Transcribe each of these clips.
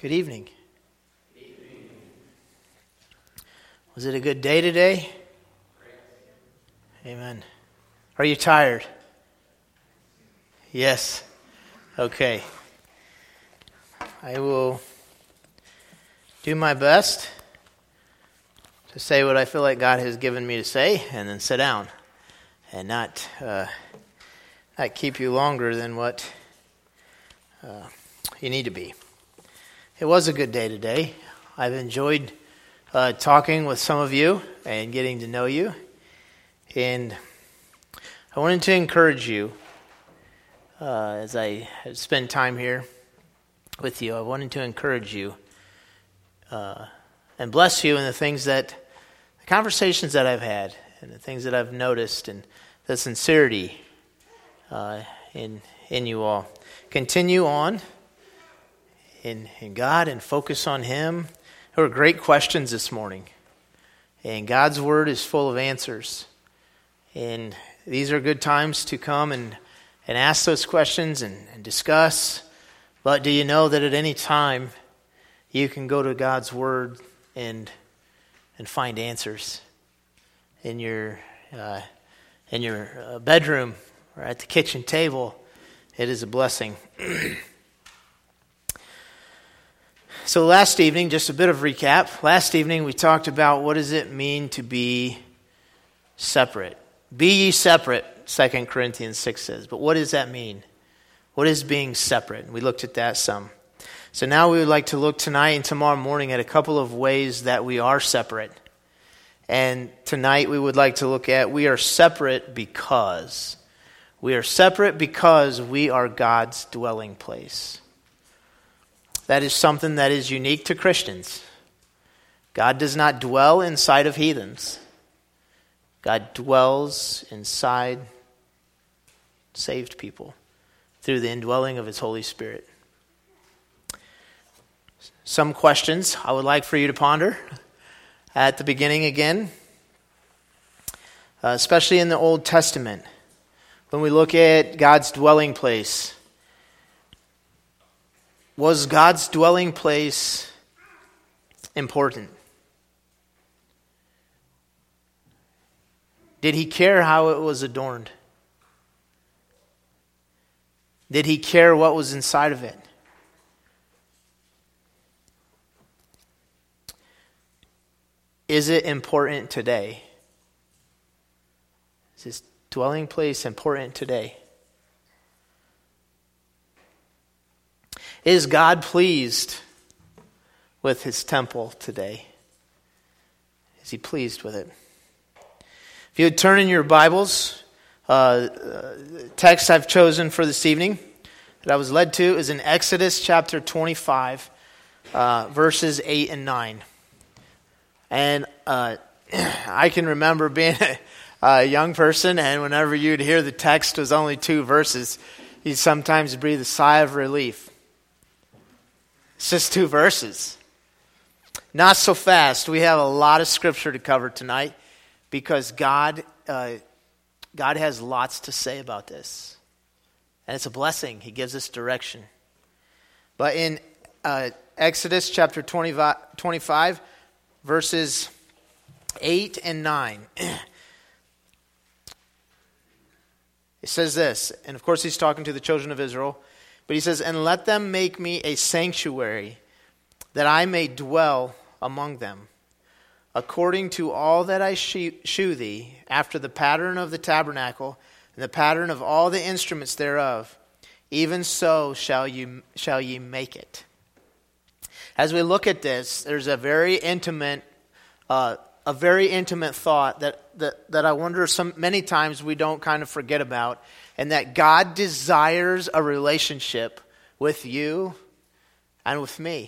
Good evening. Was it a good day today? Amen. Are you tired? Yes. Okay. I will do my best to say what I feel like God has given me to say, and then sit down and not keep you longer than what you need to be. It was a good day today. I've enjoyed talking with some of you and getting to know you. And I wanted to encourage you as I spend time here with you. I wanted to encourage you and bless you in the conversations that I've had and the things that I've noticed and the sincerity in you all. Continue on in God and focus on Him. There were great questions this morning. And God's Word is full of answers. And these are good times to come and ask those questions and discuss. But do you know that at any time you can go to God's Word and find answers in your bedroom or at the kitchen table? It is a blessing. So last evening, just a bit of recap. Last evening we talked about what does it mean to be separate. Be ye separate, 2 Corinthians 6 says. But what does that mean? What is being separate? We looked at that some. So now we would like to look tonight and tomorrow morning at a couple of ways that we are separate. And tonight we would like to look at we are separate because. We are separate because we are God's dwelling place. That is something that is unique to Christians. God does not dwell inside of heathens. God dwells inside saved people through the indwelling of His Holy Spirit. Some questions I would like for you to ponder at the beginning again, especially in the Old Testament. When we look at God's dwelling place, was God's dwelling place important? Did He care how it was adorned? Did He care what was inside of it? Is it important today? Is His dwelling place important today? Is God pleased with His temple today? Is He pleased with it? If you would turn in your Bibles, text I've chosen for this evening that I was led to is in Exodus chapter 25, verses 8 and 9. And I can remember being a young person, and whenever you'd hear the text was only 2 verses, you'd sometimes breathe a sigh of relief. It's just 2 verses. Not so fast. We have a lot of scripture to cover tonight because God has lots to say about this. And it's a blessing. He gives us direction. But in Exodus chapter 25, verses 8 and 9, it says this, and of course He's talking to the children of Israel, but He says, "And let them make me a sanctuary, that I may dwell among them, according to all that I shew thee, after the pattern of the tabernacle, and the pattern of all the instruments thereof, even so shall ye make it." As we look at this, there's a very intimate thought that I wonder many times we don't kind of forget about, and that God desires a relationship with you and with me.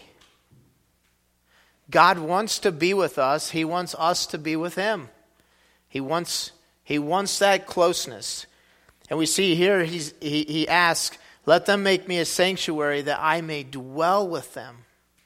God wants to be with us. He wants us to be with Him. He wants that closeness. And we see here he asks, "Let them make me a sanctuary that I may dwell with them."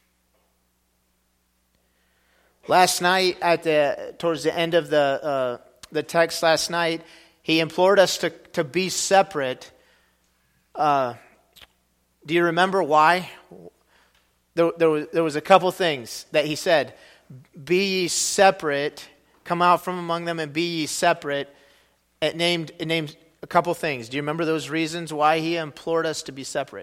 Last night, towards the end of the text last night, He implored us to be separate. Do you remember why? there was a couple things that he said. Be ye separate, come out from among them and be ye separate. It named a couple things. Do you remember those reasons why he implored us to be separate?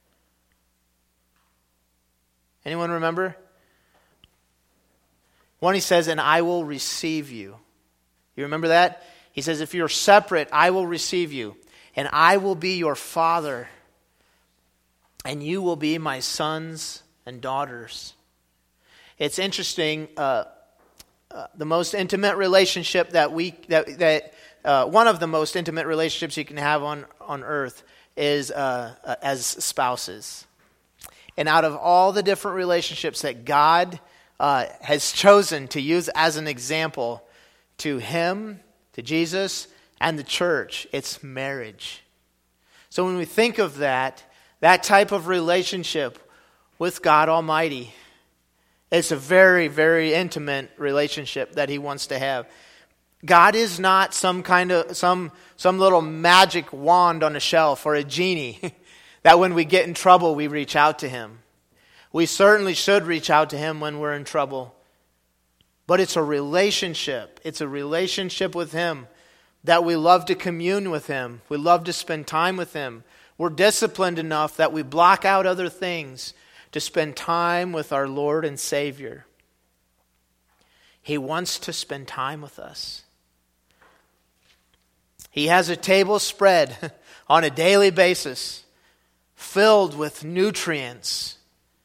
Anyone remember? One, he says, and I will receive you. You remember that? He says, if you're separate, I will receive you. And I will be your father. And you will be my sons and daughters. It's interesting, the most intimate relationship one of the most intimate relationships you can have on earth is as spouses. And out of all the different relationships that God has chosen to use as an example to him, to Jesus, and the church, it's marriage. So when we think of that type of relationship with God Almighty, it's a very, very intimate relationship that he wants to have. God is not some little magic wand on a shelf or a genie that when we get in trouble we reach out to him. We certainly should reach out to him when we're in trouble. But it's a relationship. It's a relationship with him that we love to commune with him. We love to spend time with him. We're disciplined enough that we block out other things to spend time with our Lord and Savior. He wants to spend time with us. He has a table spread on a daily basis filled with nutrients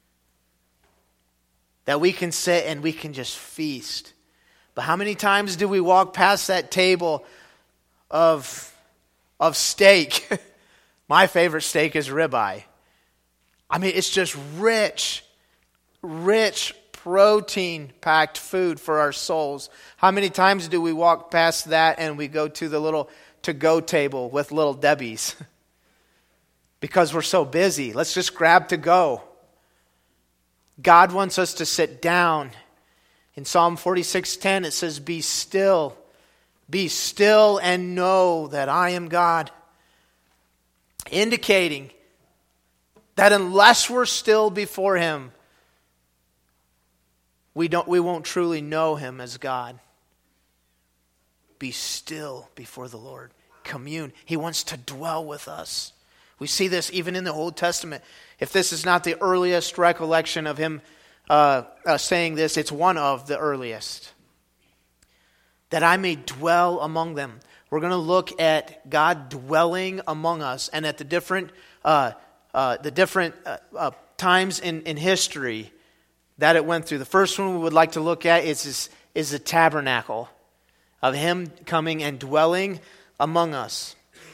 that we can sit and we can just feast. But how many times do we walk past that table of steak? My favorite steak is ribeye. I mean, it's just rich, protein-packed food for our souls. How many times do we walk past that and we go to the little to-go table with Little Debbie's? Because we're so busy. Let's just grab to go. God wants us to sit down. In Psalm 46:10, it says, be still and know that I am God. Indicating that unless we're still before him, we won't truly know him as God. Be still before the Lord. Commune. He wants to dwell with us. We see this even in the Old Testament. If this is not the earliest recollection of him saying this, it's one of the earliest. That I may dwell among them. We're going to look at God dwelling among us and at the different times in history that it went through. The first one we would like to look at is the tabernacle of him coming and dwelling among us.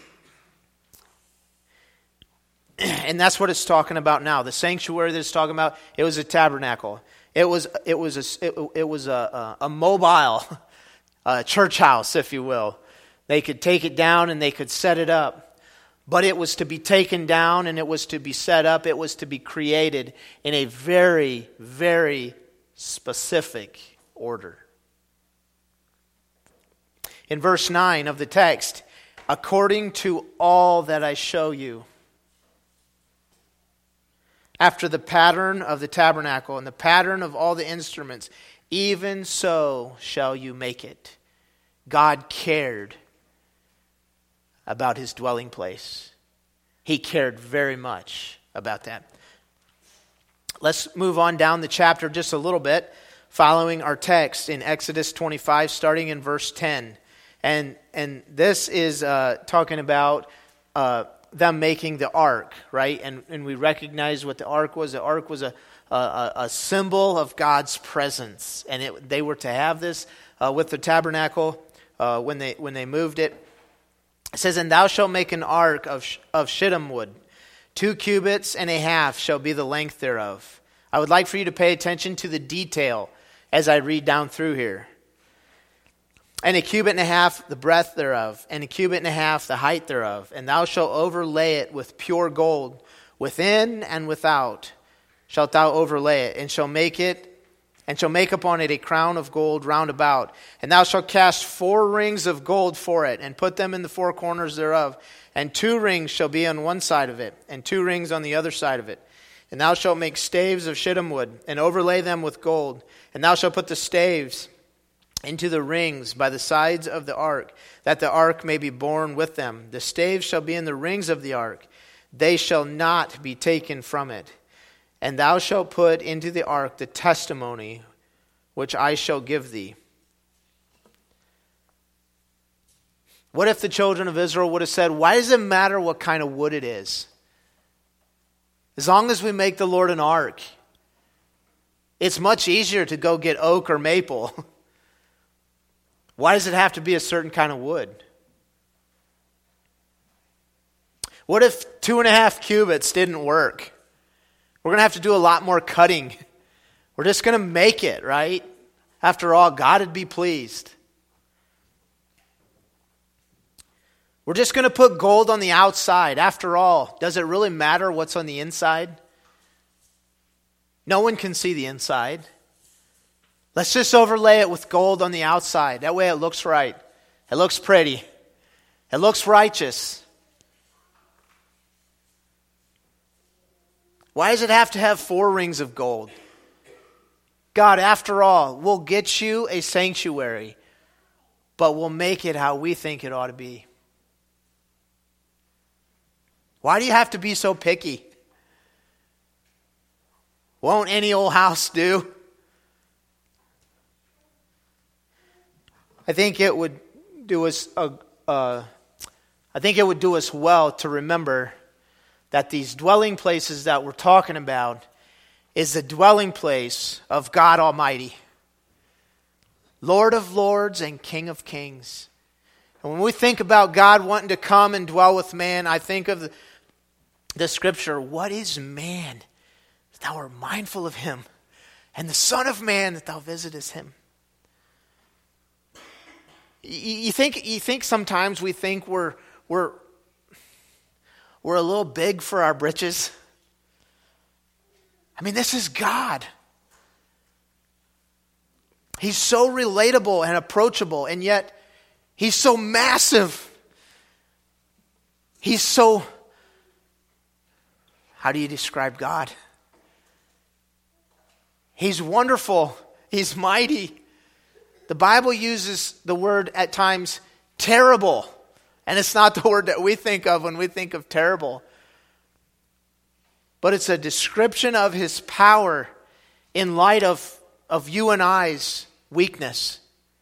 And that's what it's talking about now. The sanctuary that it's talking about, it was a tabernacle. It was a mobile church house, if you will. They could take it down and they could set it up. But it was to be taken down and it was to be set up. It was to be created in a very, very specific order. In verse 9 of the text, according to all that I show you, after the pattern of the tabernacle and the pattern of all the instruments, even so shall you make it. God cared about his dwelling place. He cared very much about that. Let's move on down the chapter just a little bit, following our text in Exodus 25, starting in verse 10. And this is talking about them making the ark, right? And we recognize what the ark was. The ark was a symbol of God's presence, and they were to have this with the tabernacle when they moved it. It says, "And thou shalt make an ark of shittim wood. 2 cubits and a half shall be the length thereof." I would like for you to pay attention to the detail as I read down through here. "And 1 cubit and a half the breadth thereof, and 1 cubit and a half the height thereof. And thou shalt overlay it with pure gold, within and without shalt thou overlay it, and shall make upon it a crown of gold round about. And thou shalt cast 4 rings of gold for it, and put them in the 4 corners thereof. And 2 rings shall be on one side of it, and 2 rings on the other side of it. And thou shalt make staves of shittim wood, and overlay them with gold. And thou shalt put the staves into the rings by the sides of the ark, that the ark may be borne with them. The staves shall be in the rings of the ark. They shall not be taken from it. And thou shalt put into the ark the testimony which I shall give thee. What if the children of Israel would have said, why does it matter what kind of wood it is? As long as we make the Lord an ark, it's much easier to go get oak or maple. Why does it have to be a certain kind of wood? What if 2.5 cubits didn't work? We're going to have to do a lot more cutting. We're just going to make it, right? After all, God would be pleased. We're just going to put gold on the outside. After all, does it really matter what's on the inside? No one can see the inside. Let's just overlay it with gold on the outside. That way it looks right. It looks pretty. It looks righteous. Why does it have to have 4 rings of gold? God, after all, we'll get you a sanctuary, but we'll make it how we think it ought to be. Why do you have to be so picky? Won't any old house do? I think it would do us well to remember that these dwelling places that we're talking about is the dwelling place of God Almighty, Lord of lords and King of kings. And when we think about God wanting to come and dwell with man, I think of the scripture, what is man that thou art mindful of him, and the Son of Man that thou visitest him? You think sometimes we think we're a little big for our britches? I mean, this is God. He's so relatable and approachable, and yet he's so massive. He's so... How do you describe God? He's wonderful. He's mighty. The Bible uses the word at times terrible. And it's not the word that we think of when we think of terrible. But it's a description of his power in light of you and I's weakness.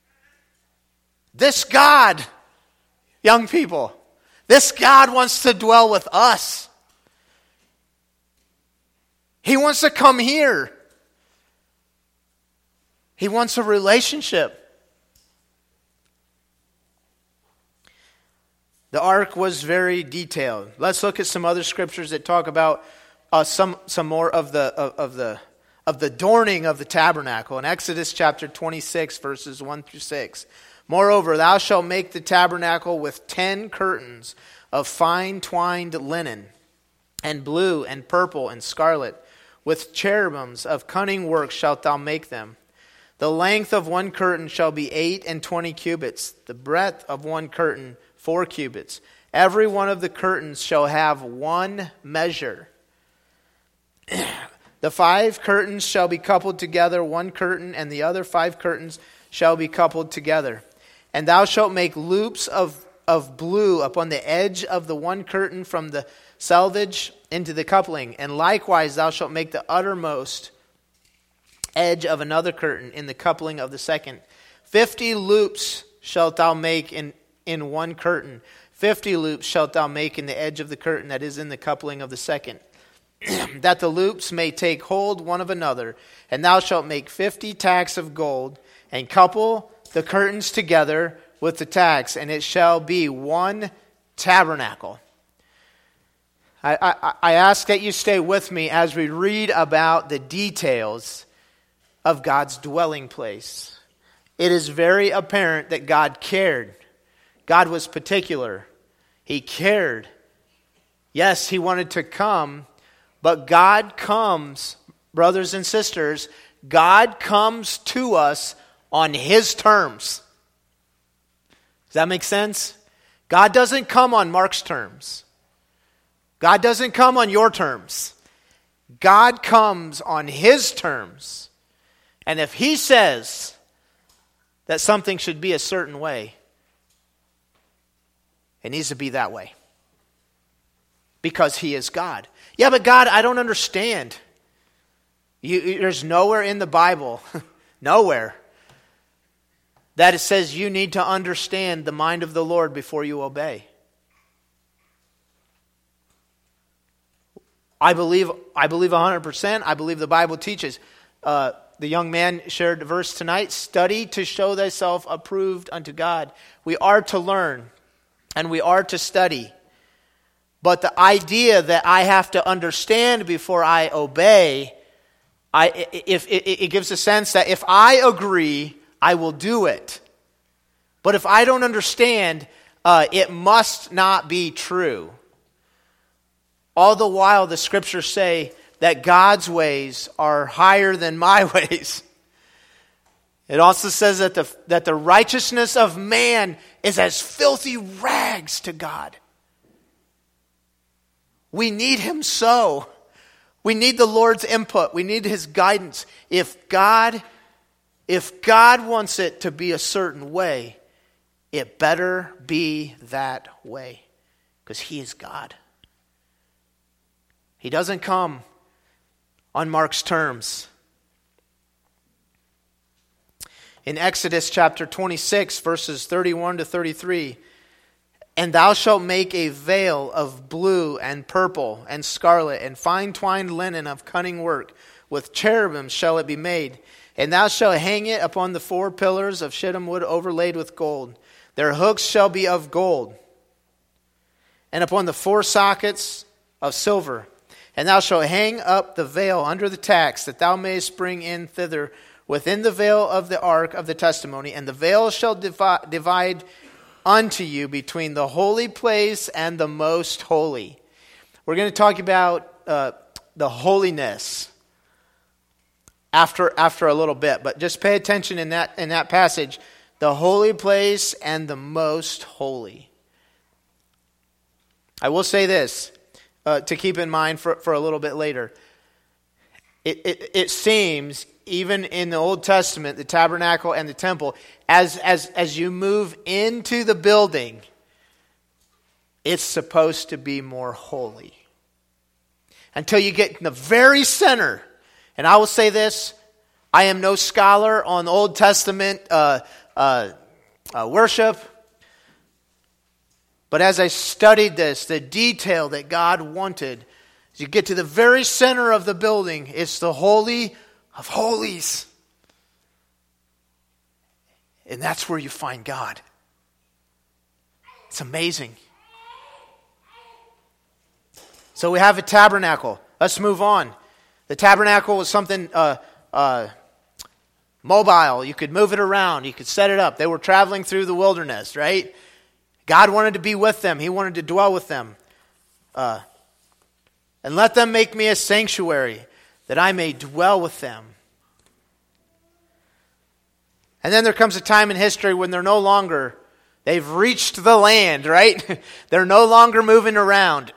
This God, young people, this God wants to dwell with us. He wants to come here. He wants a relationship. The ark was very detailed. Let's look at some other scriptures that talk about some more of the adorning of the tabernacle. In Exodus chapter 26, verses 1 through 6. Moreover, thou shalt make the tabernacle with 10 curtains of fine twined linen, and blue and purple and scarlet. With cherubims of cunning work shalt thou make them. The length of one curtain shall be 28 cubits. The breadth of one curtain 4 cubits. Every one of the curtains shall have one measure. The 5 curtains shall be coupled together, one curtain, and the other 5 curtains shall be coupled together. And thou shalt make loops of blue upon the edge of the one curtain from the selvage into the coupling. And likewise thou shalt make the uttermost edge of another curtain in the coupling of the second. 50 loops shalt thou make in one curtain. 50 loops shalt thou make in the edge of the curtain that is in the coupling of the second, that the loops may take hold one of another. And thou shalt make 50 tacks of gold, and couple the curtains together with the tacks, and it shall be one tabernacle. I ask that you stay with me as we read about the details of God's dwelling place. It is very apparent that God cared. God was particular. He cared. Yes, he wanted to come, but God comes, brothers and sisters, God comes to us on his terms. Does that make sense? God doesn't come on Mark's terms. God doesn't come on your terms. God comes on his terms. And if he says that something should be a certain way, it needs to be that way. Because he is God. Yeah, but God, I don't understand. There's nowhere in the Bible, nowhere, that it says you need to understand the mind of the Lord before you obey. I believe 100%. I believe the Bible teaches. The young man shared the verse tonight. Study to show thyself approved unto God. We are to learn and we are to study. But the idea that I have to understand before I obey, it gives a sense that if I agree, I will do it. But if I don't understand, it must not be true. All the while, the scriptures say that God's ways are higher than my ways. It also says that the righteousness of man is as filthy rags to God. We need him so. We need the Lord's input. We need his guidance. If God wants it to be a certain way, it better be that way. Because he is God. He doesn't come on Mark's terms. In Exodus chapter 26, verses 31 to 33, and thou shalt make a veil of blue and purple and scarlet and fine twined linen of cunning work. With cherubim shall it be made. And thou shalt hang it upon the 4 pillars of shittim wood overlaid with gold. Their hooks shall be of gold. And upon the 4 sockets of silver. And thou shalt hang up the veil under the tacks, that thou mayest bring in thither within the veil of the ark of the testimony. And the veil shall divide unto you between the holy place and the most holy. We're going to talk about the holiness after a little bit, but just pay attention in that passage. The holy place and the most holy. I will say this to keep in mind for a little bit later. It seems, even in the Old Testament, the tabernacle and the temple, as you move into the building, it's supposed to be more holy. Until you get in the very center. And I will say this, I am no scholar on Old Testament worship. But as I studied this, the detail that God wanted, as you get to the very center of the building, it's the Holy of Holies. And that's where you find God. It's amazing. So we have a tabernacle. Let's move on. The tabernacle was something mobile. You could move it around. You could set it up. They were traveling through the wilderness, right? God wanted to be with them. He wanted to dwell with them. And let them make me a sanctuary, that I may dwell with them. And then there comes a time in history when they've reached the land, right? They're no longer moving around.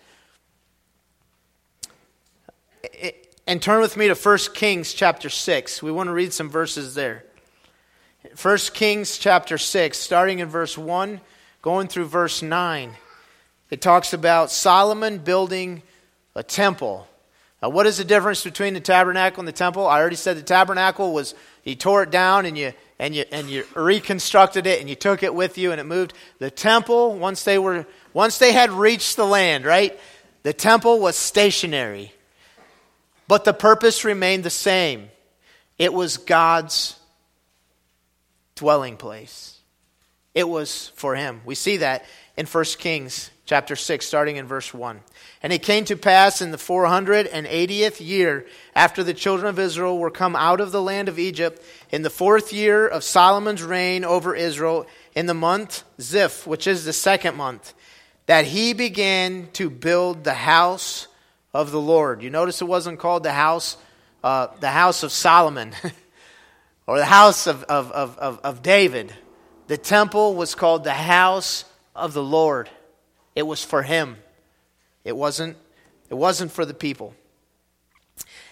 And turn with me to 1 Kings chapter 6. We want to read some verses there. 1 Kings chapter 6, starting in verse 1, going through verse 9. It talks about Solomon building a temple. Now, what is the difference between the tabernacle and the temple? I already said the tabernacle was, he tore it down and you reconstructed it and you took it with you and it moved. The temple, once they had reached the land, right? The temple was stationary. But the purpose remained the same. It was God's dwelling place. It was for him. We see that in 1 Kings chapter 6, starting in verse 1. And it came to pass in the 480th year, after the children of Israel were come out of the land of Egypt, in the 4th year of Solomon's reign over Israel, in the month Ziph, which is the 2nd month, that he began to build the house of the Lord. You notice it wasn't called the house of Solomon or the house of David. The temple was called the house of the Lord. It was for him. It wasn't for the people.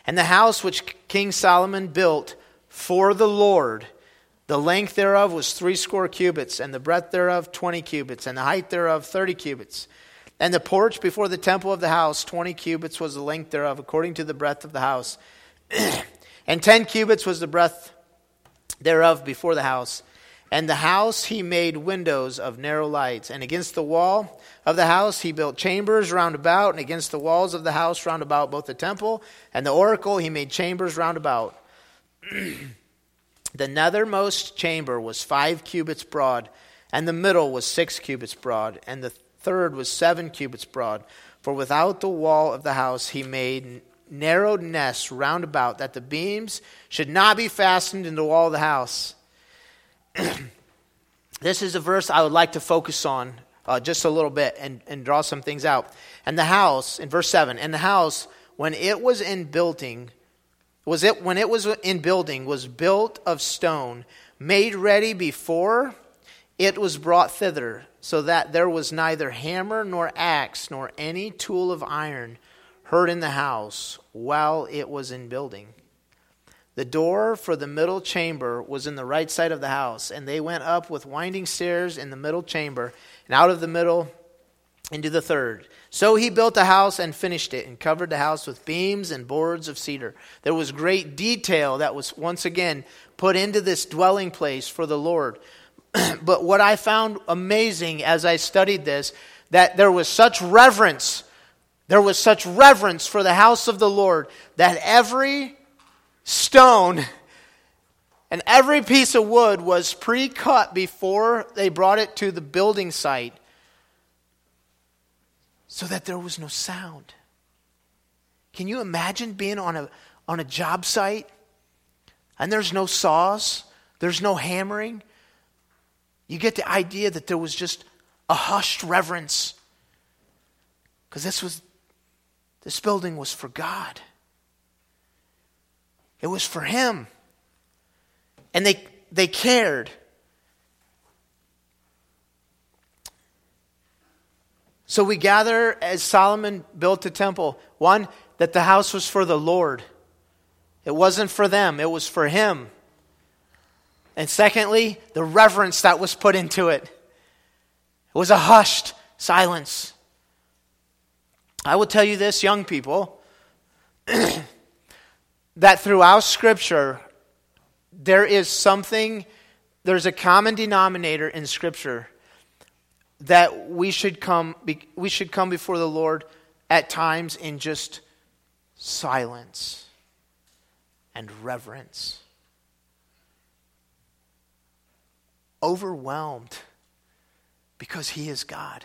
And the house which King Solomon built for the Lord, the length thereof was 80 cubits, and the breadth thereof 20 cubits, and the height thereof 30 cubits. And the porch before the temple of the house, 20 cubits was the length thereof, according to the breadth of the house. And 10 cubits was the breadth thereof before the house. And the house he made windows of narrow lights. And against the wall of the house he built chambers round about. And against the walls of the house round about both the temple and the oracle he made chambers round about. The nethermost chamber was 5 cubits broad, and the middle was 6 cubits broad, and the third was 7 cubits broad. For without the wall of the house he made narrowed nests round about, that the beams should not be fastened in the wall of the house. This is a verse I would like to focus on just a little bit and draw some things out. And the house, in verse 7, and the house, when it was built was built of stone, made ready before it was brought thither, so that there was neither hammer nor axe nor any tool of iron heard in the house while it was in building. The door for the middle chamber was in the right side of the house, and they went up with winding stairs in the middle chamber, and out of the middle into the third. So he built a house and finished it, and covered the house with beams and boards of cedar. There was great detail that was once again put into this dwelling place for the Lord. But what I found amazing as I studied this, that there was such reverence for the house of the Lord, that every stone and every piece of wood was pre-cut before they brought it to the building site, so that there was no sound. Can you imagine being on a job site and there's no saws, there's no hammering? You get the idea that there was just a hushed reverence, because this building was for God. It was for Him. And they cared. So we gather as Solomon built the temple. One, that the house was for the Lord. It wasn't for them, it was for Him. And secondly, the reverence that was put into it. It was a hushed silence. I will tell you this, young people, that throughout Scripture, there's a common denominator in Scripture that we should come before the Lord at times in just silence and reverence. Overwhelmed because He is God.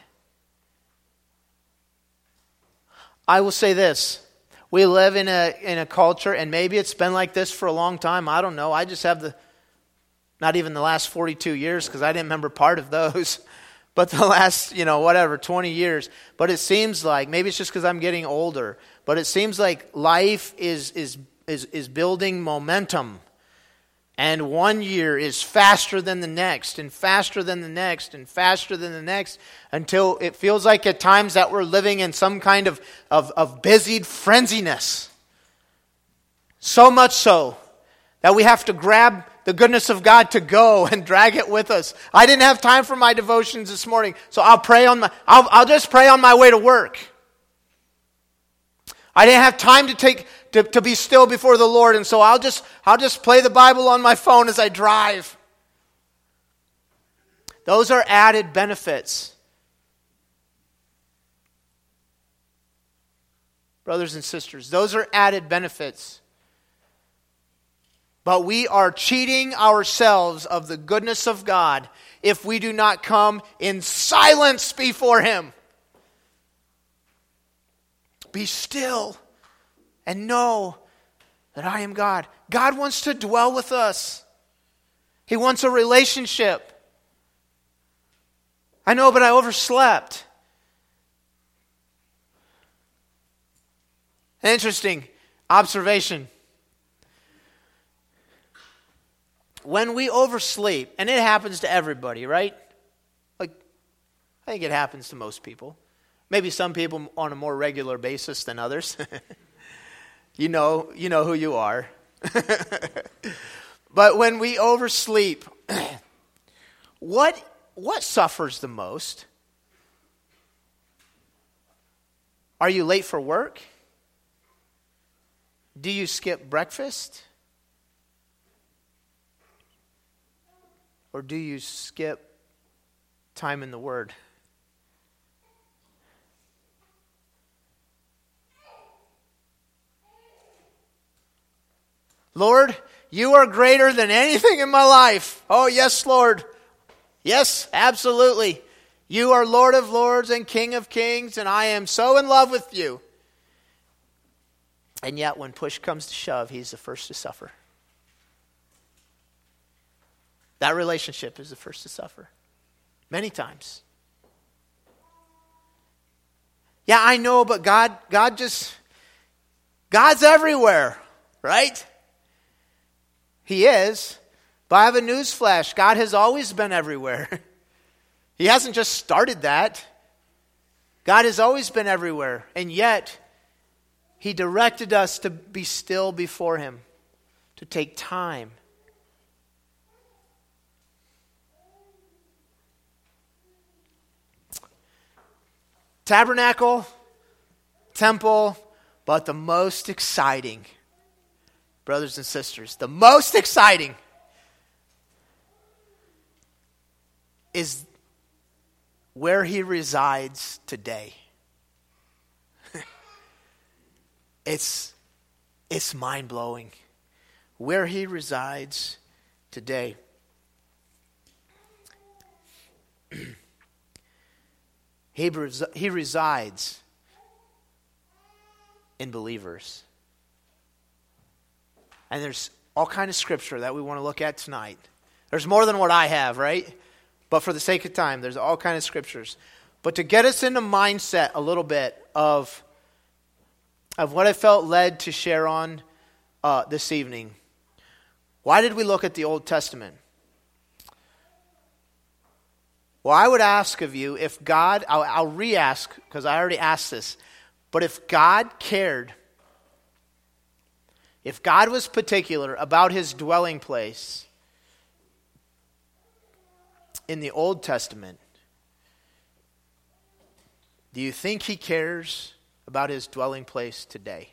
I will say this. We live in a culture, and maybe it's been like this for a long time. I don't know. I just have not even the last 42 years, because I didn't remember part of those. But the last, 20 years. But it seems like, maybe it's just because I'm getting older, but it seems like life is building momentum. And one year is faster than the next, and faster than the next, and faster than the next, until it feels like at times that we're living in some kind of busied frenziness. So much so that we have to grab the goodness of God to go and drag it with us. I didn't have time for my devotions this morning, so I'll just pray on my way to work. I didn't have time to be still before the Lord, and so I'll just play the Bible on my phone as I drive. Those are added benefits. Brothers and sisters, those are added benefits. But we are cheating ourselves of the goodness of God if we do not come in silence before Him. Be still and know that I am God. God wants to dwell with us. He wants a relationship. I know, but I overslept. An interesting observation. When we oversleep, and it happens to everybody, right? Like, I think it happens to most people. Maybe some people on a more regular basis than others. You know who you are. But when we oversleep, what suffers the most? Are you late for work? Do you skip breakfast? Or do you skip time in the Word? Lord, you are greater than anything in my life. Oh, yes, Lord. Yes, absolutely. You are Lord of lords and King of kings, and I am so in love with you. And yet, when push comes to shove, he's the first to suffer. That relationship is the first to suffer. Many times. Yeah, I know, but God's everywhere, right? He is. But I have a news flash. God has always been everywhere. He hasn't just started that. God has always been everywhere. And yet, He directed us to be still before Him, to take time. Tabernacle, temple, but the most exciting, brothers and sisters, the most exciting is where He resides today. It's mind-blowing. Where He resides today. He resides in believers. And there's all kind of scripture that we want to look at tonight. There's more than what I have, right? But for the sake of time, there's all kind of scriptures. But to get us in the mindset a little bit of what I felt led to share on this evening. Why did we look at the Old Testament? Well, I would ask of you, if God, I'll re-ask because I already asked this, but if God cared, if God was particular about His dwelling place in the Old Testament, do you think He cares about His dwelling place today?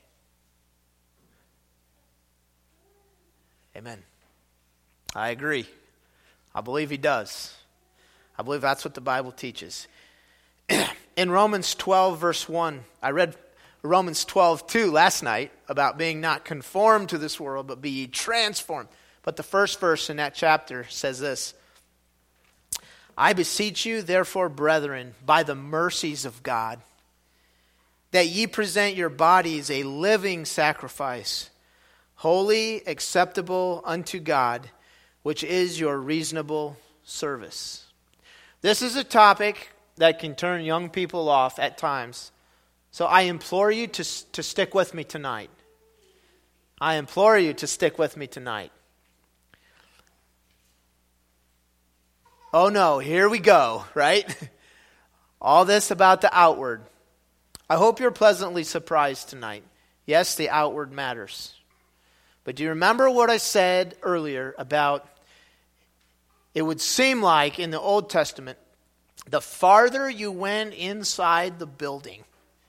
Amen. I agree. I believe He does. I believe that's what the Bible teaches. In Romans 12, verse 1, I read Romans 12:2 last night about being not conformed to this world, but be ye transformed. But the first verse in that chapter says this: I beseech you, therefore, brethren, by the mercies of God, that ye present your bodies a living sacrifice, holy, acceptable unto God, which is your reasonable service. This is a topic that can turn young people off at times. So I implore you to stick with me tonight. I implore you to stick with me tonight. Oh no, here we go, right? All this about the outward. I hope you're pleasantly surprised tonight. Yes, the outward matters. But do you remember what I said earlier about it would seem like in the Old Testament, the farther you went inside the building,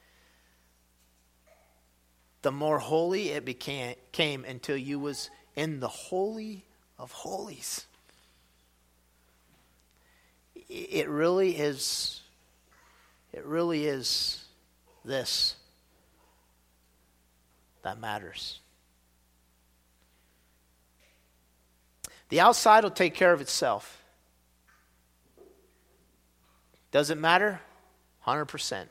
the more holy it became until you was in the Holy of Holies. It really is this that matters. The outside will take care of itself. Does it matter? 100%.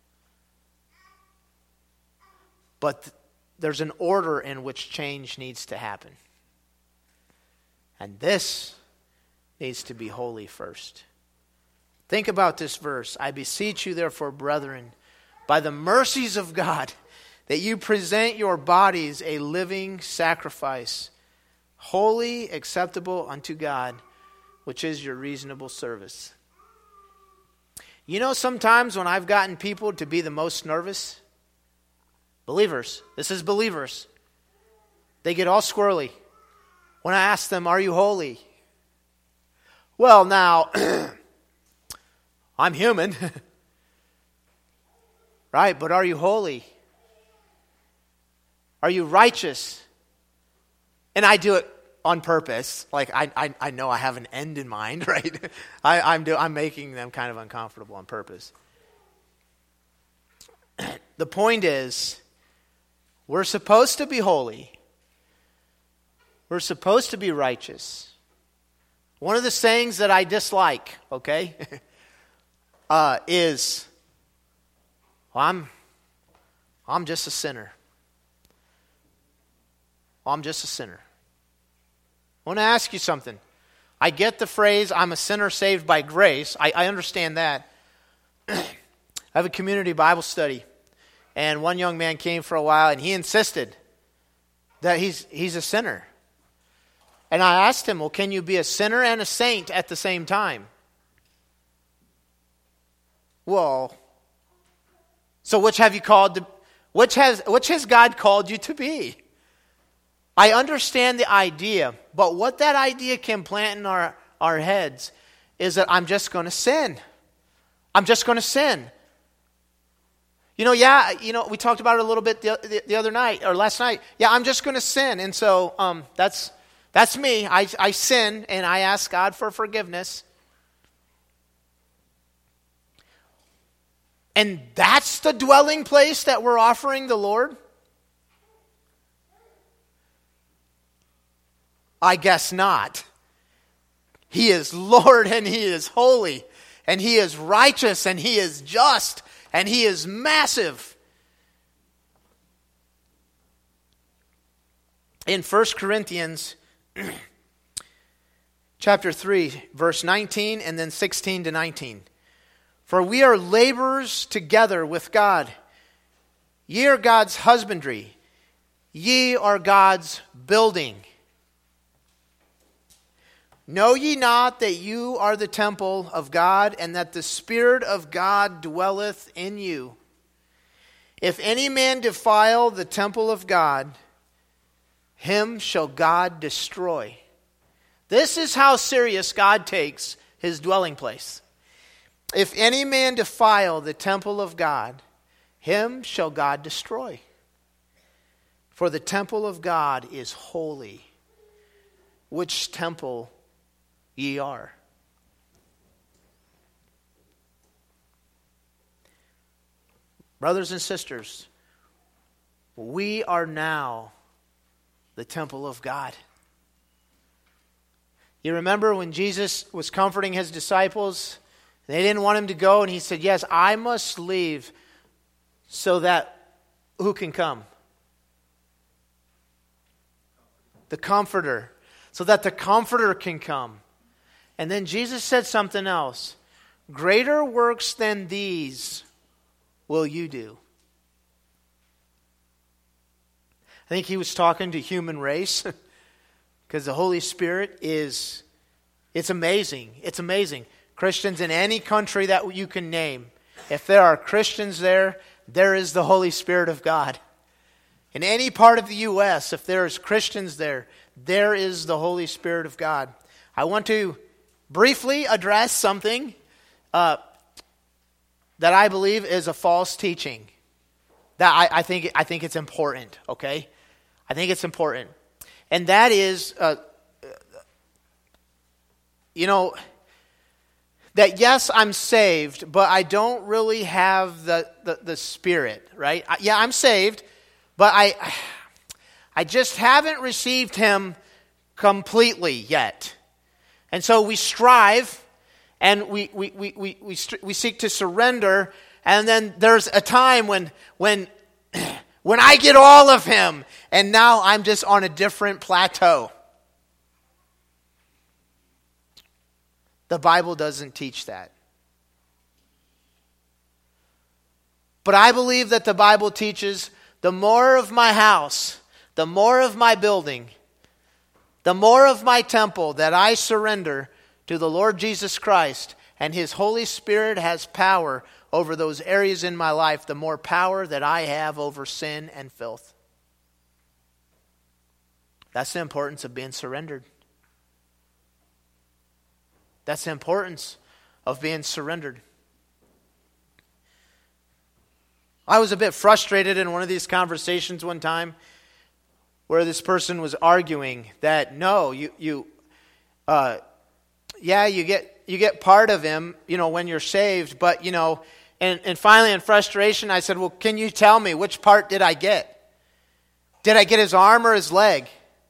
But there's an order in which change needs to happen. And this needs to be holy first. Think about this verse. I beseech you, therefore, brethren, by the mercies of God, that you present your bodies a living sacrifice, holy, acceptable unto God, which is your reasonable service. You know, sometimes when I've gotten people to be the most nervous, Believers. This is believers. They get all squirrely when I ask them, are you holy? Well, now, I'm human. Right? But are you holy? Are you righteous? And I do it on purpose. Like, I know I have an end in mind, right? I'm making them kind of uncomfortable on purpose. The point is, we're supposed to be holy. We're supposed to be righteous. One of the sayings that I dislike, okay, is, well, I'm just a sinner. I'm just a sinner. I want to ask you something. I get the phrase, I'm a sinner saved by grace. I understand that. I have a community Bible study. And one young man came for a while and he insisted that he's a sinner. And I asked him, well, can you be a sinner and a saint at the same time? Well, so which have you called which has God called you to be? I understand the idea, but what that idea can plant in our heads is that I'm just going to sin. I'm just going to sin. We talked about it a little bit the other night, or last night. Yeah, I'm just going to sin. And so that's me. I sin, and I ask God for forgiveness. And that's the dwelling place that we're offering the Lord? I guess not. He is Lord, and He is holy, and He is righteous, and He is just, and He is massive. In 1 Corinthians chapter 3, verse 19, and then 16 to 19. For we are laborers together with God. Ye are God's husbandry. Ye are God's building. Know ye not that you are the temple of God, and that the Spirit of God dwelleth in you? If any man defile the temple of God, him shall God destroy. This is how serious God takes His dwelling place. If any man defile the temple of God, him shall God destroy. For the temple of God is holy, which temple ye are. Brothers and sisters, we are now the temple of God. You remember when Jesus was comforting His disciples? They didn't want Him to go, and He said, yes, I must leave so that who can come? The Comforter. So that the Comforter can come. And then Jesus said something else. Greater works than these will you do. I think He was talking to human race because the Holy Spirit it's amazing. It's amazing. Christians in any country that you can name, if there are Christians there, there is the Holy Spirit of God. In any part of the U.S., if there is Christians there, there is the Holy Spirit of God. I want to briefly address something that I believe is a false teaching. That I think it's important, okay? I think it's important. And that is, that yes, I'm saved, but I don't really have the Spirit, right? I'm saved, but I just haven't received Him completely yet. And so we strive, and we seek to surrender, and then there's a time when I get all of Him, and now I'm just on a different plateau. The Bible doesn't teach that. But I believe that the Bible teaches the more of my house, the more of my building, the more of my temple that I surrender to the Lord Jesus Christ, and His Holy Spirit has power over those areas in my life, the more power that I have over sin and filth. That's the importance of being surrendered. That's the importance of being surrendered. I was a bit frustrated in one of these conversations one time where this person was arguing that no, you get part of him, when you're saved, but and finally in frustration I said, well, can you tell me which part did I get? Did I get his arm or his leg?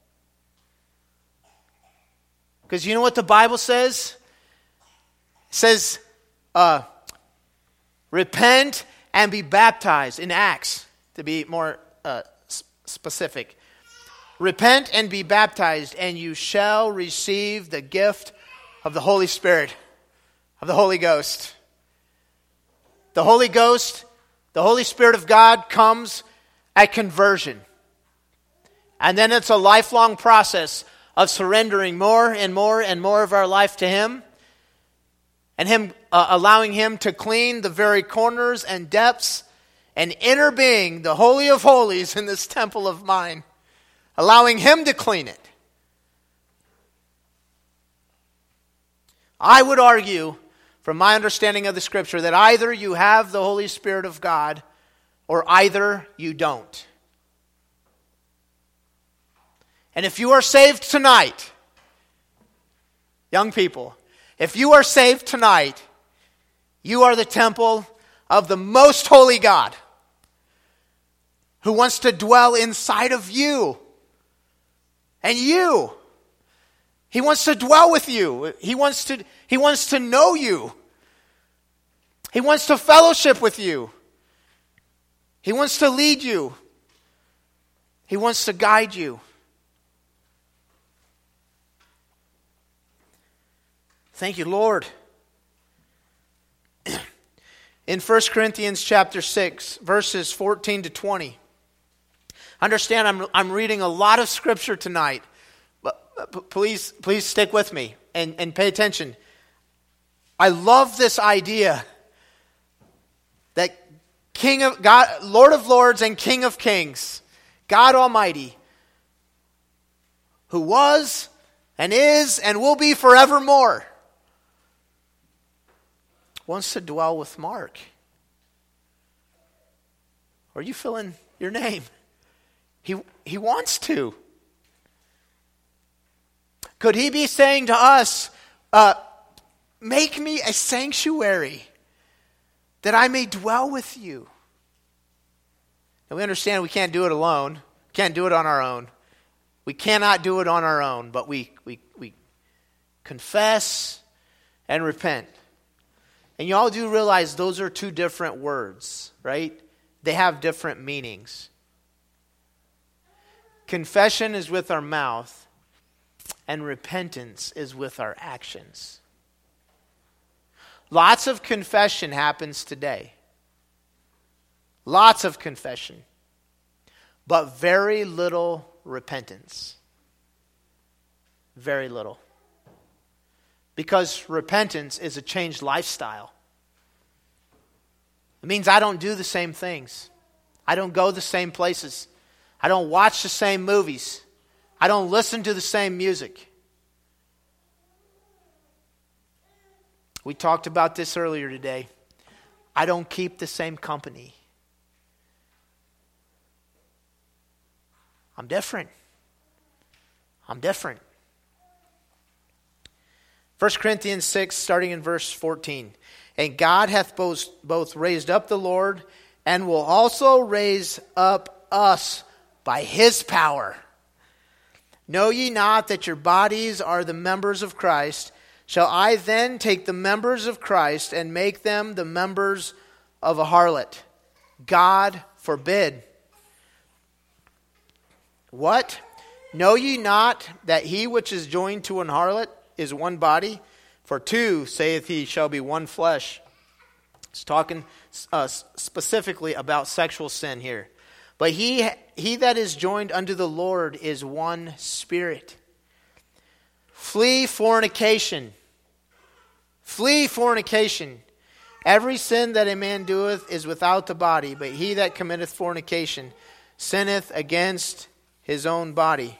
Because you know what the Bible says? It says, repent and be baptized in Acts, to be more specific. Repent and be baptized, and you shall receive the gift of the Holy Spirit, of the Holy Ghost. The Holy Ghost, the Holy Spirit of God comes at conversion. And then it's a lifelong process of surrendering more and more and more of our life to Him, and Him allowing Him to clean the very corners and depths and inner being, the Holy of Holies in this temple of mine, allowing Him to clean it. I would argue, from my understanding of the Scripture, that either you have the Holy Spirit of God or either you don't. And if you are saved tonight, young people, if you are saved tonight, you are the temple of the most holy God who wants to dwell inside of you. And you. He wants to dwell with you. He wants to know you. He wants to fellowship with you. He wants to lead you. He wants to guide you. Thank you, Lord. In 1 Corinthians chapter 6, verses 14 to 20. Understand, I'm reading a lot of Scripture tonight, but please stick with me and pay attention. I love this idea that King of God, Lord of Lords and King of Kings, God Almighty, who was and is and will be forevermore, wants to dwell with Mark. Are you filling your name? He wants to. Could He be saying to us, make me a sanctuary that I may dwell with you? Now we understand we can't do it alone. Can't do it on our own. We cannot do it on our own, but we confess and repent. And you all do realize those are two different words, right? They have different meanings. Confession is with our mouth, and repentance is with our actions. Lots of confession happens today. Lots of confession. But very little repentance. Very little. Because repentance is a changed lifestyle. It means I don't do the same things. I don't go the same places. I don't watch the same movies. I don't listen to the same music. We talked about this earlier today. I don't keep the same company. I'm different. I'm different. 1 Corinthians 6, starting in verse 14. And God hath both raised up the Lord, and will also raise up us by His power. Know ye not that your bodies are the members of Christ? Shall I then take the members of Christ and make them the members of a harlot? God forbid. What? Know ye not that he which is joined to an harlot is one body? For two, saith he, shall be one flesh. It's talking specifically about sexual sin here. But he that is joined unto the Lord is one spirit. Flee fornication. Flee fornication. Every sin that a man doeth is without the body, but he that committeth fornication sinneth against his own body.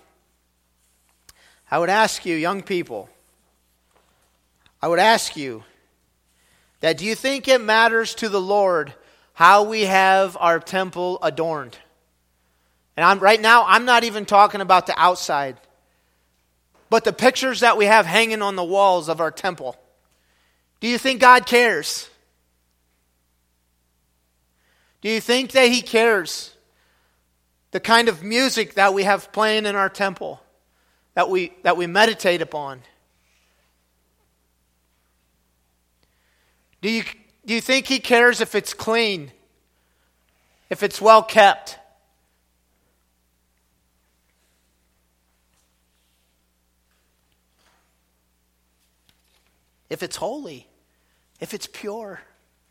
I would ask you, young people, do you think it matters to the Lord how we have our temple adorned? And right now, I'm not even talking about the outside, but the pictures that we have hanging on the walls of our temple. Do you think God cares? Do you think that He cares? The kind of music that we have playing in our temple, that we meditate upon. Do you think He cares if it's clean? If it's well kept? If it's holy? If it's pure?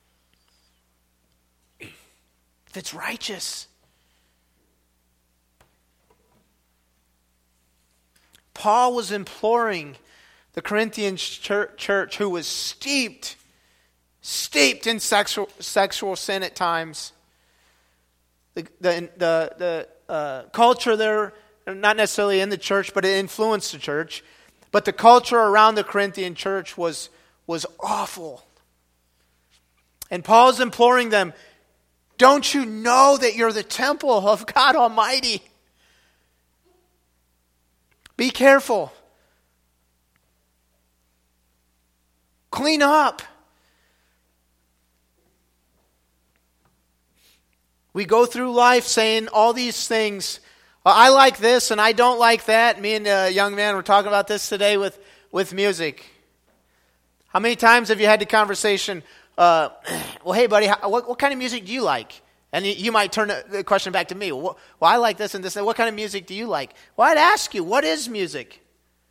If it's righteous? Paul was imploring the Corinthian church, who was steeped in sexual sin at times. The culture there, not necessarily in the church, but it influenced the church. But the culture around the Corinthian church was awful. And Paul's imploring them, don't you know that you're the temple of God Almighty? Be careful. Clean up. We go through life saying all these things. I like this and I don't like that. Me and a young man were talking about this today with music. How many times have you had the conversation, well, hey, buddy, what kind of music do you like? And you might turn the question back to me. Well, I like this and this. What kind of music do you like? Well, I'd ask you, what is music?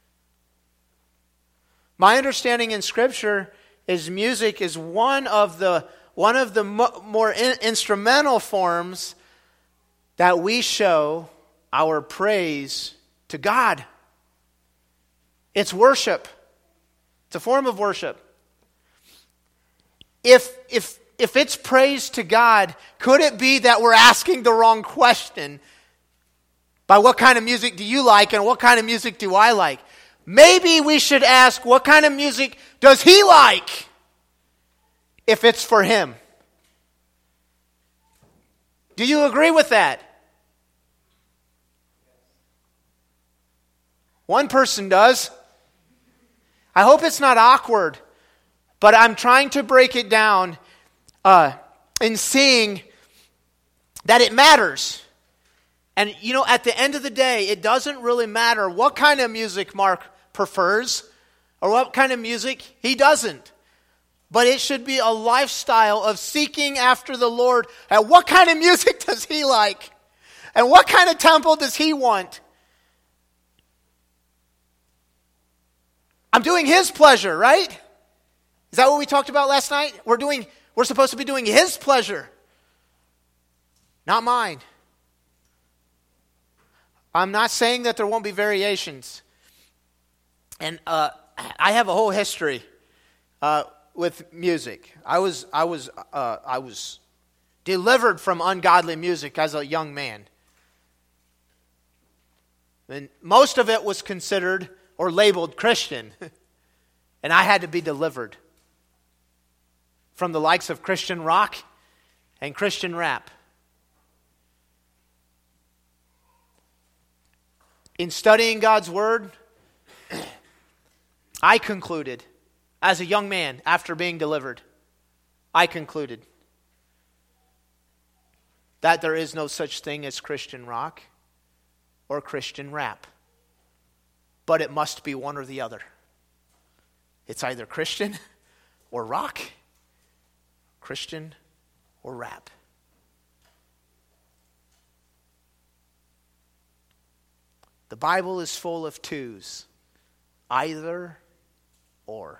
My understanding in Scripture is music is one of the more instrumental forms that we show our praise to God. It's worship. It's a form of worship. If it's praise to God, could it be that we're asking the wrong question by what kind of music do you like and what kind of music do I like? Maybe we should ask, what kind of music does He like if it's for Him? Do you agree with that? One person does. I hope it's not awkward, but I'm trying to break it down in seeing that it matters. And, at the end of the day, it doesn't really matter what kind of music Mark prefers or what kind of music he doesn't. But it should be a lifestyle of seeking after the Lord. And what kind of music does He like? And what kind of temple does He want? I'm doing His pleasure, right? Is that what we talked about last night? We're supposed to be doing His pleasure, not mine. I'm not saying that there won't be variations. And I have a whole history with music. I was delivered from ungodly music as a young man. And most of it was considered or labeled Christian. And I had to be delivered from the likes of Christian rock and Christian rap. In studying God's Word, I concluded, as a young man after being delivered, I concluded that there is no such thing as Christian rock or Christian rap. But it must be one or the other. It's either Christian or rock, Christian or rap. The Bible is full of twos, either or.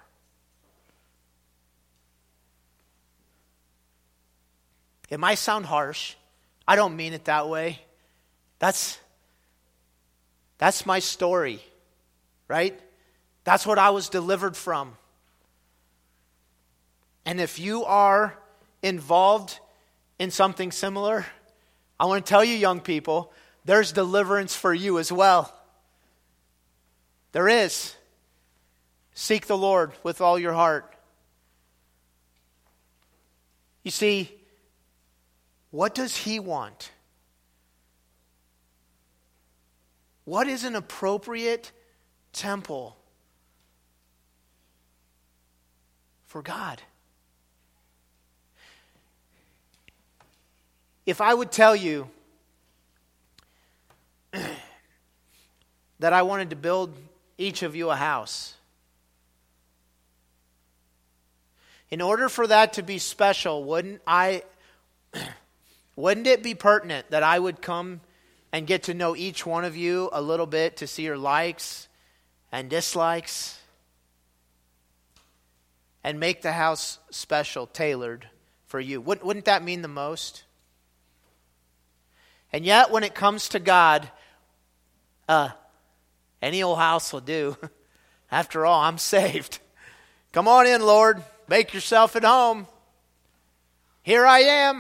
It might sound harsh. I don't mean it that way. That's my story, right? That's what I was delivered from. And if you are involved in something similar, I want to tell you, young people, there's deliverance for you as well. There is. Seek the Lord with all your heart. You see, what does He want? What is an appropriate temple for God? If I would tell you that I wanted to build each of you a house, in order for that to be special, wouldn't it be pertinent that I would come and get to know each one of you a little bit to see your likes and dislikes and make the house special, tailored for you? Wouldn't that mean the most? And yet, when it comes to God, any old house will do. After all, I'm saved. Come on in, Lord. Make yourself at home. Here I am.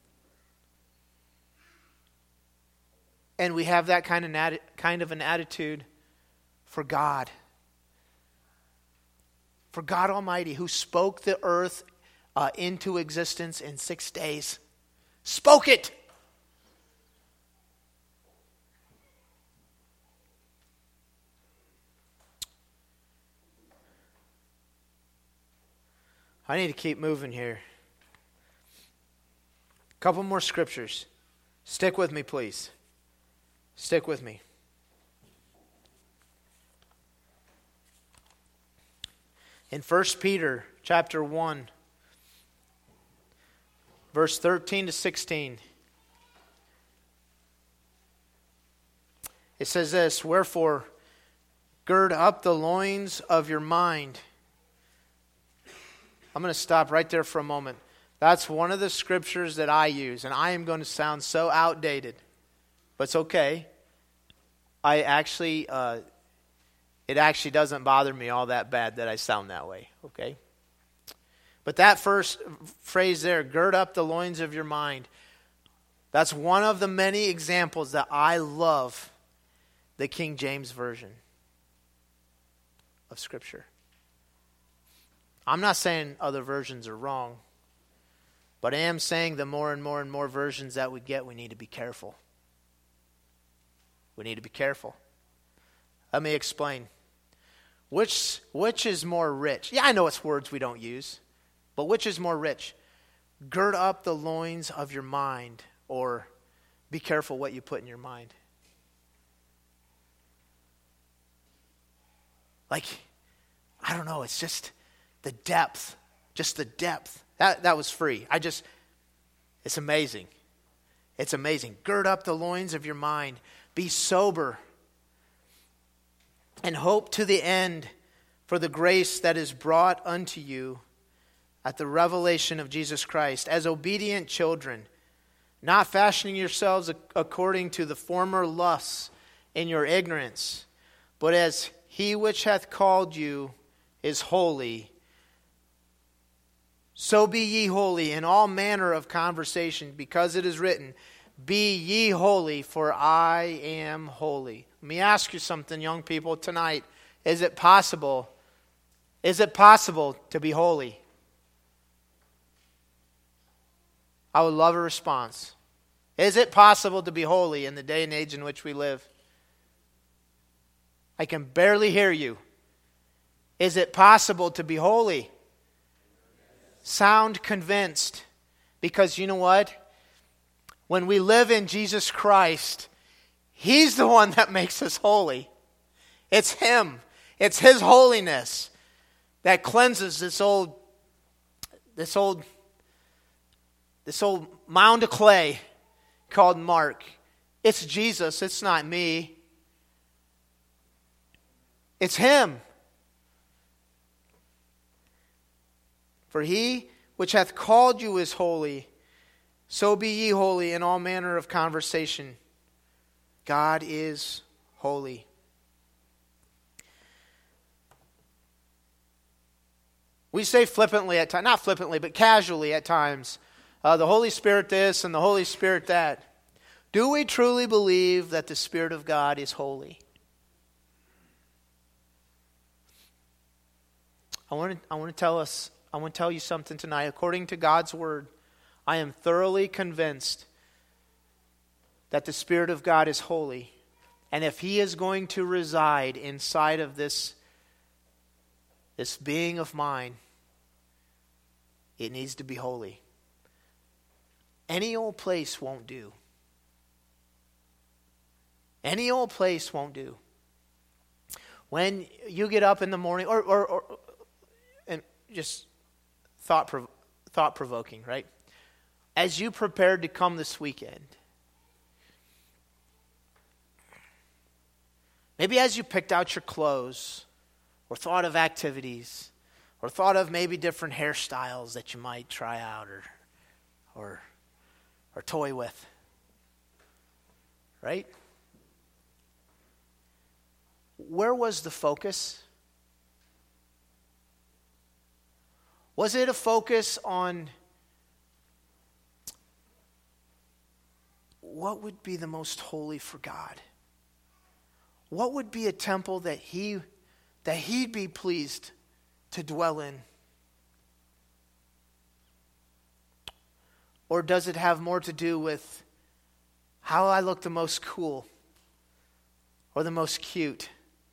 And we have that kind of an attitude for God. For God Almighty, who spoke the earth into existence in 6 days. Spoke it. I need to keep moving here. A couple more scriptures. Stick with me, please. Stick with me. In 1 Peter chapter 1, verse 13 to 16, it says this, "Wherefore, gird up the loins of your mind." I'm going to stop right there for a moment. That's one of the scriptures that I use, and I am going to sound so outdated, but it's okay. It actually doesn't bother me all that bad that I sound that way, okay? But that first phrase there, gird up the loins of your mind, that's one of the many examples that I love the King James Version of Scripture. I'm not saying other versions are wrong, but I am saying the more and more and more versions that we get, we need to be careful. We need to be careful. Let me explain. Which is more rich? Yeah, I know it's words we don't use, but which is more rich? Gird up the loins of your mind, or be careful what you put in your mind. Like, I don't know, it's just the depth. Just the depth. That was free. It's amazing. It's amazing. Gird up the loins of your mind. Be sober. And hope to the end for the grace that is brought unto you at the revelation of Jesus Christ, as obedient children, not fashioning yourselves according to the former lusts in your ignorance, but as He which hath called you is holy, so be ye holy in all manner of conversation, because it is written, be ye holy, for I am holy. Let me ask you something, young people, tonight. Is it possible to be holy? I would love a response. Is it possible to be holy in the day and age in which we live? I can barely hear you. Is it possible to be holy? Sound convinced. Because you know what? When we live in Jesus Christ, He's the one that makes us holy. It's Him. It's His holiness that cleanses this old mound of clay called Mark. It's Jesus. It's not me. It's Him. For He which hath called you is holy, so be ye holy in all manner of conversation. God is holy. We say flippantly at times, not flippantly, but casually at times, the Holy Spirit this and the Holy Spirit that. Do we truly believe that the Spirit of God is holy? I want to tell you something tonight. According to God's Word, I am thoroughly convinced that the Spirit of God is holy. And if He is going to reside inside of this being of mine, it needs to be holy. Any old place won't do. Any old place won't do. When you get up in the morning, or and just thought-provoking, right? As you prepared to come this weekend, maybe as you picked out your clothes, or thought of activities, or thought of maybe different hairstyles that you might try out or toy with, right? Where was the focus? Was it a focus on what would be the most holy for God? What would be a temple that He'd be pleased to dwell in? Or does it have more to do with how I look the most cool or the most cute?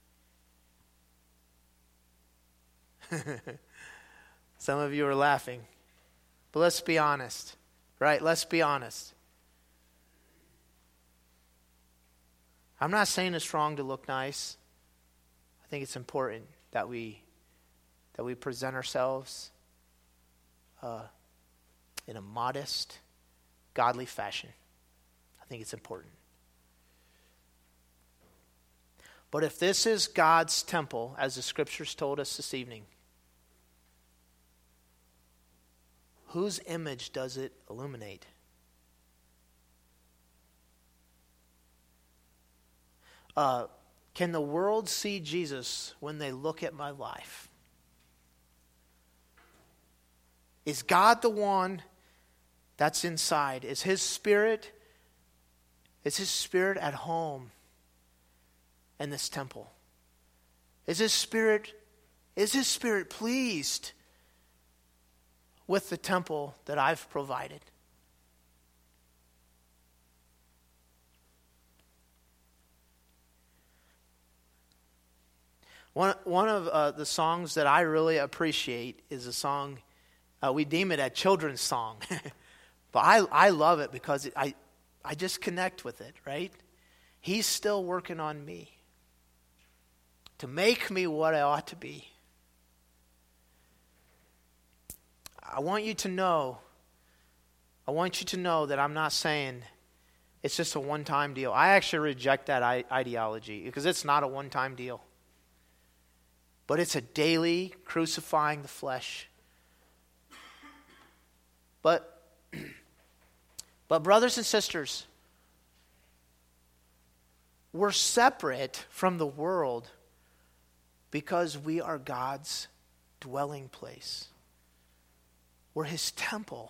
Some of you are laughing. But let's be honest, right? Let's be honest. I'm not saying it's wrong to look nice. I think it's important that we present ourselves in a modest, godly fashion. I think it's important. But if this is God's temple, as the Scriptures told us this evening, whose image does it illuminate? Can the world see Jesus when they look at my life? Is God the one that's inside? Is His Spirit at home in this temple? Is His Spirit pleased with the temple that I've provided? One of the songs that I really appreciate is a song, we deem it a children's song, but I love it because I just connect with it, right? He's still working on me to make me what I ought to be. I want you to know that I'm not saying it's just a one-time deal. I actually reject that ideology because it's not a one-time deal. But it's a daily crucifying the flesh. But brothers and sisters, we're separate from the world because we are God's dwelling place. We're His temple.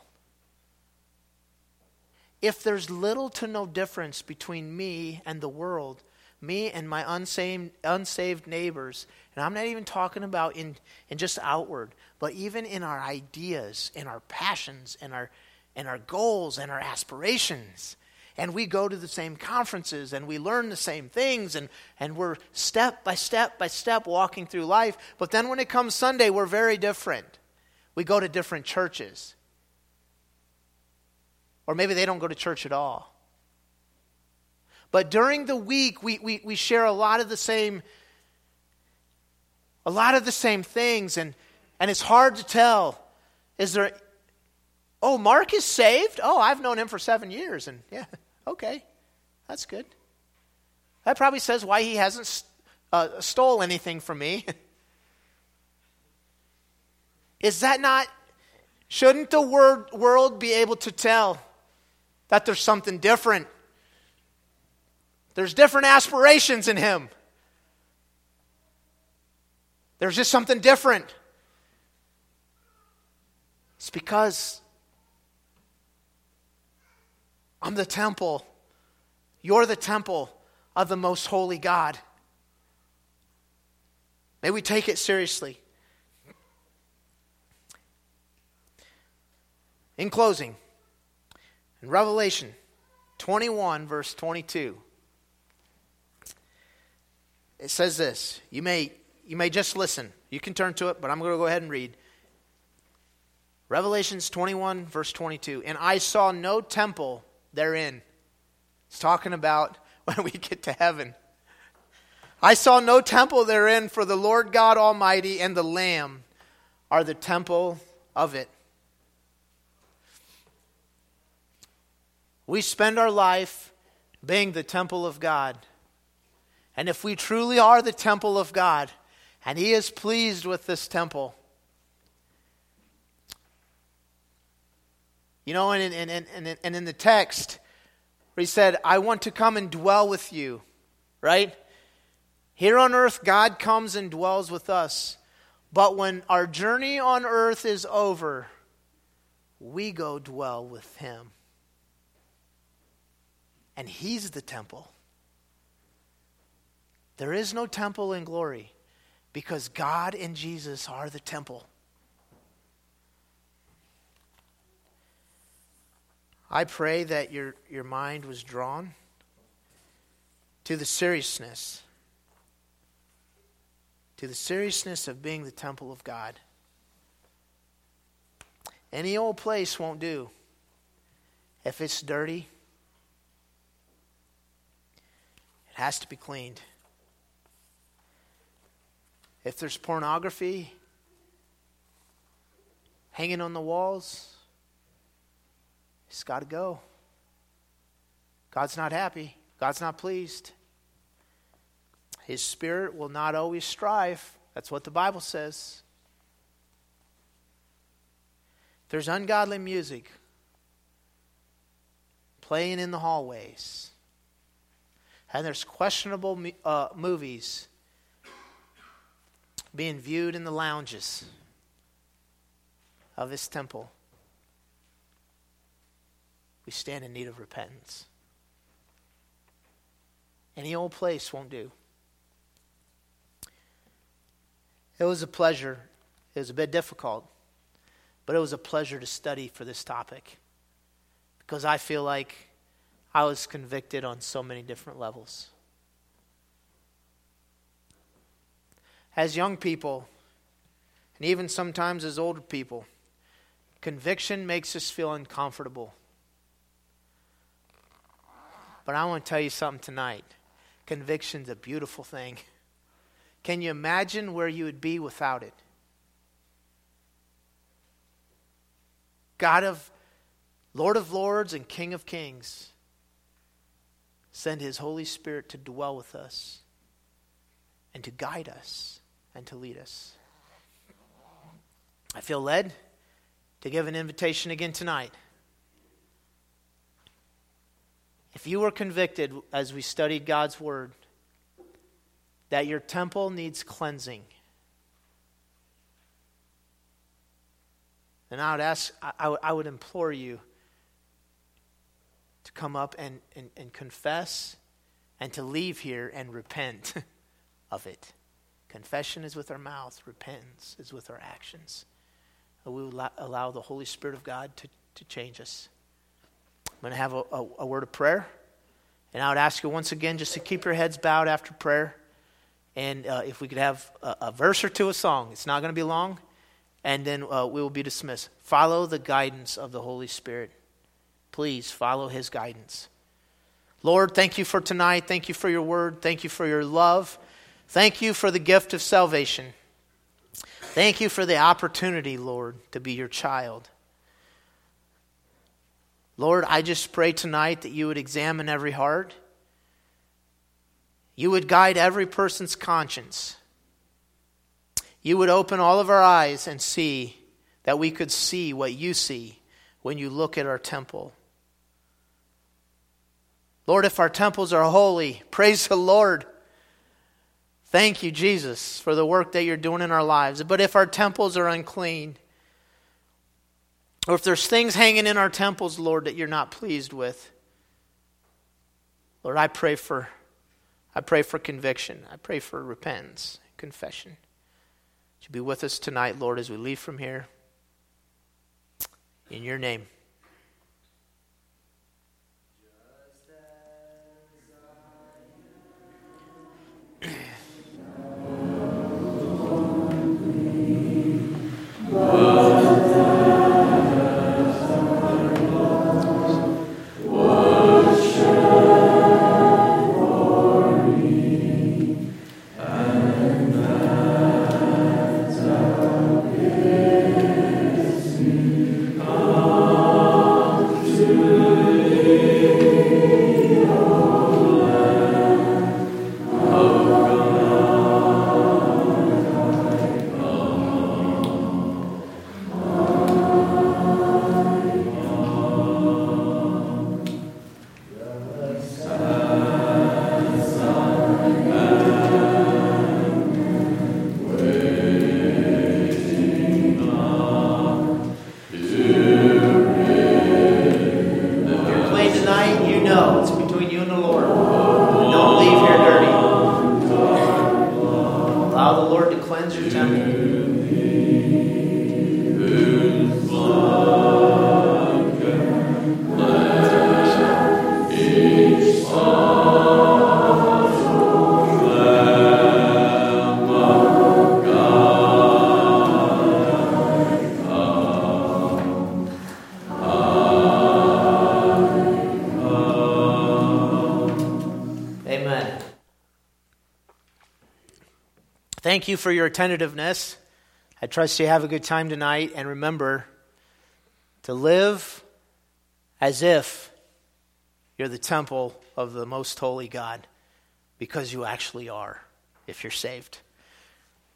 If there's little to no difference between me and the world, me and my unsaved neighbors, and I'm not even talking about in just outward, but even in our ideas, in our passions, and our goals, and our aspirations. And we go to the same conferences, and we learn the same things, and we're step by step by step walking through life. But then when it comes Sunday, we're very different. We go to different churches. Or maybe they don't go to church at all. But during the week, we share a lot of the same things, and it's hard to tell. Is there, Mark is saved? Oh, I've known him for 7 years, and yeah, okay, that's good. That probably says why he hasn't stole anything from me. Is that not, shouldn't the world be able to tell that there's something different? There's different aspirations in him. There's just something different. It's because I'm the temple. You're the temple of the most holy God. May we take it seriously. In closing, in Revelation 21, verse 22, it says this. You may just listen. You can turn to it, but I'm going to go ahead and read. Revelations 21, verse 22. And I saw no temple therein. It's talking about when we get to heaven. I saw no temple therein, for the Lord God Almighty and the Lamb are the temple of it. We spend our life being the temple of God. And if we truly are the temple of God, and He is pleased with this temple, you know, and in the text, where He said, I want to come and dwell with you, right? Here on earth, God comes and dwells with us. But when our journey on earth is over, we go dwell with Him. And He's the temple. There is no temple in glory because God and Jesus are the temple. I pray that your mind was drawn to the seriousness of being the temple of God. Any old place won't do. If it's dirty, it has to be cleaned. If there's pornography hanging on the walls, it's got to go. God's not happy. God's not pleased. His Spirit will not always strive. That's what the Bible says. There's ungodly music playing in the hallways. And there's questionable movies being viewed in the lounges of His temple. We stand in need of repentance. Any old place won't do. It was a pleasure. It was a bit difficult, but it was a pleasure to study for this topic because I feel like I was convicted on so many different levels. As young people, and even sometimes as older people, conviction makes us feel uncomfortable. But I want to tell you something tonight. Conviction's a beautiful thing. Can you imagine where you would be without it? Lord of Lords and King of Kings, send His Holy Spirit to dwell with us and to guide us and to lead us. I feel led to give an invitation again tonight. If you were convicted as we studied God's Word that your temple needs cleansing, then I would implore you to come up and confess and to leave here and repent of it. Confession is with our mouth. Repentance is with our actions. We will allow the Holy Spirit of God to change us. I'm going to have a word of prayer. And I would ask you once again just to keep your heads bowed after prayer. And if we could have a verse or two, a song. It's not going to be long. And then we will be dismissed. Follow the guidance of the Holy Spirit. Please follow His guidance. Lord, thank you for tonight. Thank you for your word. Thank you for your love. Thank you for the gift of salvation. Thank you for the opportunity, Lord, to be your child. Lord, I just pray tonight that you would examine every heart. You would guide every person's conscience. You would open all of our eyes and see that we could see what you see when you look at our temple. Lord, if our temples are holy, praise the Lord. Thank you, Jesus, for the work that you're doing in our lives. But if our temples are unclean, Or if there's things hanging in our temples, Lord, that you're not pleased with, Lord, I pray for conviction. I pray for repentance, confession. Would you be with us tonight, Lord, as we leave from here? In your name. Thank you for your attentiveness. I trust you have a good time tonight. And remember to live as if you're the temple of the most holy God, because you actually are if you're saved.